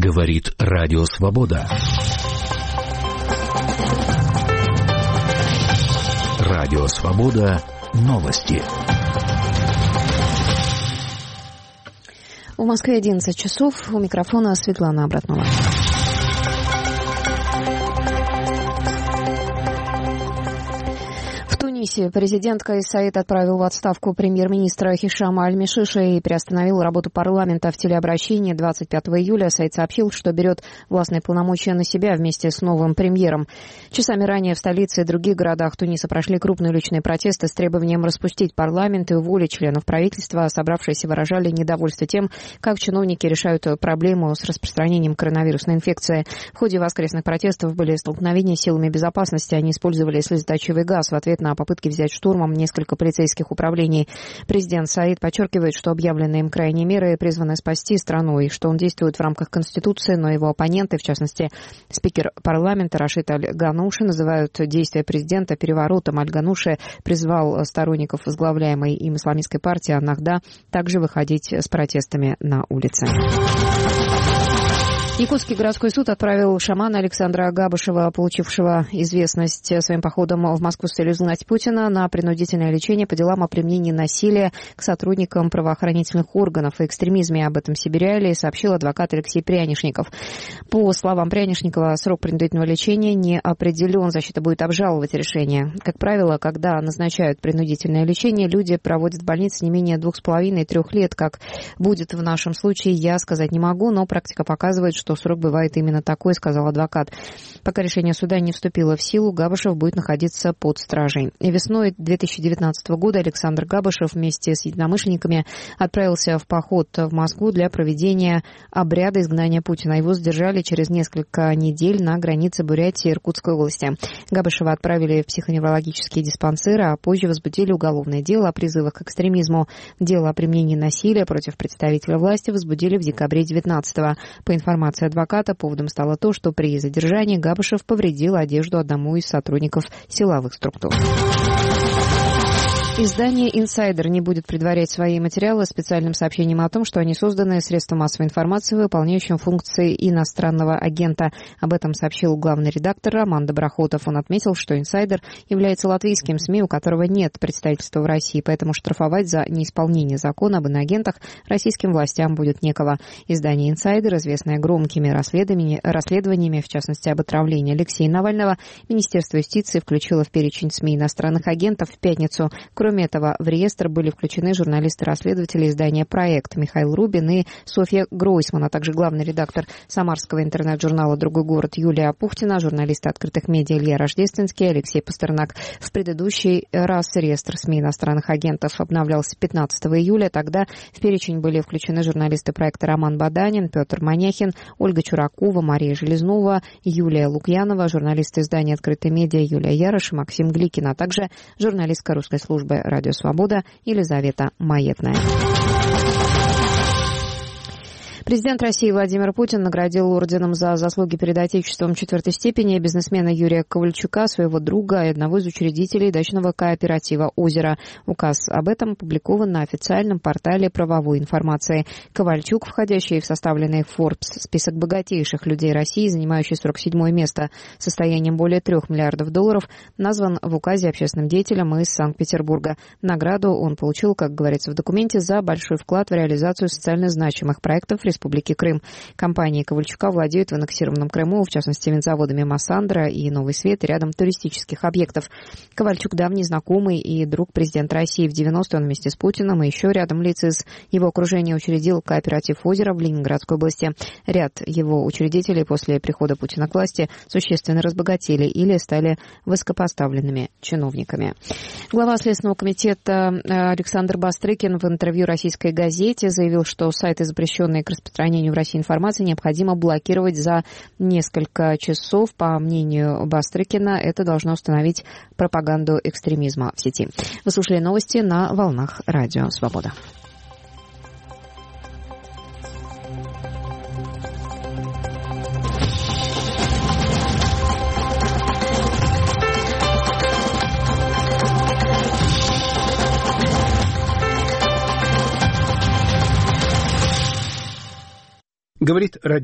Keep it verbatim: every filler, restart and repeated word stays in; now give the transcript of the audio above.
Говорит Радио Свобода. Радио Свобода. Новости. В Москве одиннадцать часов. У микрофона Светлана Обратнова. Президент Каис Саид отправил в отставку премьер-министра Хишама Аль-Мишиша и приостановил работу парламента. В телеобращении двадцать пятого июля Саид сообщил, что берет властные полномочия на себя вместе с новым премьером. Часами ранее в столице и других городах Туниса прошли крупные уличные протесты с требованием распустить парламент и уволить членов правительства. Собравшиеся выражали недовольство тем, как чиновники решают проблему с распространением коронавирусной инфекции. В ходе воскресных протестов были столкновения с силами безопасности. Они использовали слезоточивый газ в ответ на попытки взять штурмом несколько полицейских управлений. Президент Саид подчеркивает, что объявленные им крайние меры призваны спасти страну и что он действует в рамках Конституции, но его оппоненты, в частности, спикер парламента Рашид Аль-Гануши, называют действия президента переворотом. Аль-Гануши призвал сторонников возглавляемой им исламистской партии Аннахда также выходить с протестами на улицы. Якутский городской суд отправил шамана Александра Габышева, получившего известность своим походом в Москву с целью изгнать Путина, на принудительное лечение по делам о применении насилия к сотрудникам правоохранительных органов и экстремизме. Об этом Сибиряли сообщил адвокат Алексей Прянишников. По словам Прянишникова, срок принудительного лечения не определен, защита будет обжаловать решение. Как правило, когда назначают принудительное лечение, люди проводят в больнице не менее двух с половиной трех лет. Как будет в нашем случае, я сказать не могу, но практика показывает, что что срок бывает именно такой, сказал адвокат. Пока решение суда не вступило в силу, Габышев будет находиться под стражей. И весной две тысячи девятнадцатого года Александр Габышев вместе с единомышленниками отправился в поход в Москву для проведения обряда изгнания Путина. Его задержали через несколько недель на границе Бурятии и Иркутской области. Габышева отправили в психоневрологические диспансеры, а позже возбудили уголовное дело о призывах к экстремизму. Дело о применении насилия против представителя власти возбудили в декабре девятнадцатого. По информации адвоката, поводом стало то, что при задержании Габышев повредил одежду одному из сотрудников силовых структур. Издание «Инсайдер» не будет предварять свои материалы специальным сообщением о том, что они созданы средством массовой информации, выполняющим функции иностранного агента. Об этом сообщил главный редактор Роман Доброхотов. Он отметил, что «Инсайдер» является латвийским СМИ, у которого нет представительства в России, поэтому штрафовать за неисполнение закона об иноагентах российским властям будет некого. Издание «Инсайдер», известное громкими расследованиями, расследованиями, в частности об отравлении Алексея Навального, Министерство юстиции включило в перечень СМИ иностранных агентов в пятницу. Кроме этого, в реестр были включены журналисты-расследователи издания «Проект» Михаил Рубин и Софья Гройсман, а также главный редактор самарского интернет-журнала «Другой город» Юлия Апухтина, журналисты открытых медиа Илья Рождественский, Алексей Пастернак. В предыдущий раз реестр СМИ иностранных агентов обновлялся пятнадцатого июля. Тогда в перечень были включены журналисты проекта Роман Баданин, Петр Маняхин, Ольга Чуракова, Мария Железнова, Юлия Лукьянова, журналисты издания «Открытые медиа» Юлия Ярош и Максим Гликин, а также журналистка русской службы «Радио Свобода» Елизавета Маетная. Президент России Владимир Путин наградил орденом за заслуги перед Отечеством четвертой степени бизнесмена Юрия Ковальчука, своего друга и одного из учредителей дачного кооператива «Озеро». Указ об этом опубликован на официальном портале правовой информации. Ковальчук, входящий в составленный Forbes список богатейших людей России, занимающий сорок седьмое место с состоянием более трех миллиардов долларов, назван в указе общественным деятелем из Санкт-Петербурга. Награду он получил, как говорится в документе, за большой вклад в реализацию социально значимых проектов Республики Крым. Компании Ковальчука владеют в аннексированном Крыму, в частности, винзаводами «Массандра» и «Новый свет» и рядом туристических объектов. Ковальчук давний знакомый и друг президента России. В девяностые он вместе с Путиным и еще рядом лиц из его окружения учредил кооператив «Озеро» в Ленинградской области. Ряд его учредителей после прихода Путина к власти существенно разбогатели или стали высокопоставленными чиновниками. Глава Следственного комитета Александр Бастрыкин в интервью российской газете заявил, что сайты, запрещенные к распространению в России информации, необходимо блокировать за несколько часов. По мнению Бастрыкина, это должно установить пропаганду экстремизма в сети. Вы слушали новости на волнах Радио Свобода. Говорит радио.